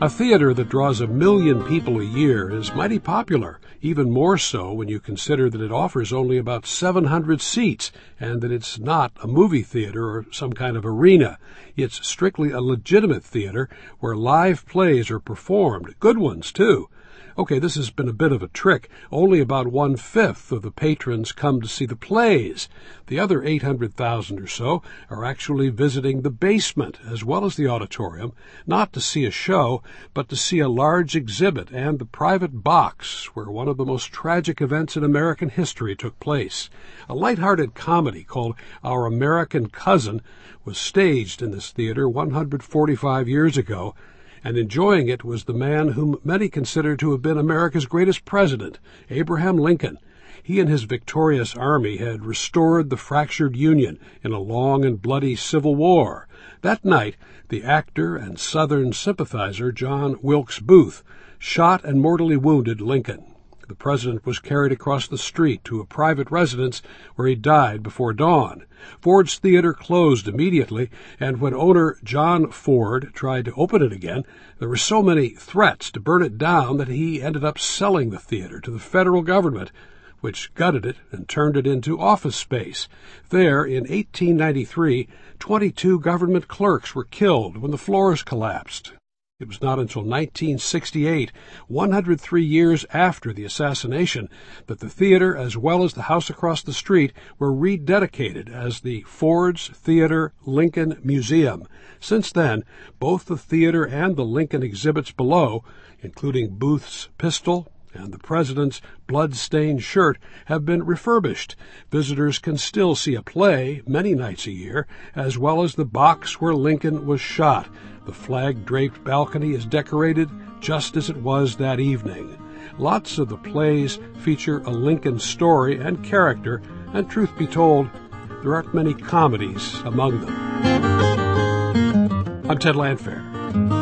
A theater that draws 1 million people a year is mighty popular, even more so when you consider that it offers only about 700 seats and that it's not a movie theater or some kind of arena. It's strictly a legitimate theater where live plays are performed, good ones too. Okay, this has been a bit of a trick. Only about 1/5 of the patrons come to see the plays. The other 800,000 or so are actually visiting the basement as well as the auditorium, not to see a show, but to see a large exhibit and the private box where one of the most tragic events in American history took place. A light-hearted comedy called Our American Cousin was staged in this theater 145 years ago, and enjoying it was the man whom many consider to have been America's greatest president, Abraham Lincoln. He and his victorious army had restored the fractured Union in a long and bloody Civil War. That night, the actor and Southern sympathizer John Wilkes Booth shot and mortally wounded Lincoln. The president was carried across the street to a private residence where he died before dawn. Ford's Theater closed immediately, and when owner John Ford tried to open it again, there were so many threats to burn it down that he ended up selling the theater to the federal government, which gutted it and turned it into office space. There, in 1893, 22 government clerks were killed when the floors collapsed. It was not until 1968, 103 years after the assassination, that the theater, as well as the house across the street, were rededicated as the Ford's Theater Lincoln Museum. Since then, both the theater and the Lincoln exhibits below, including Booth's pistol and the president's blood-stained shirt, have been refurbished. Visitors can still see a play many nights a year, as well as the box where Lincoln was shot. The flag-draped balcony is decorated just as it was that evening. Lots of the plays feature a Lincoln story and character, and truth be told, there aren't many comedies among them. I'm Ted Landfair.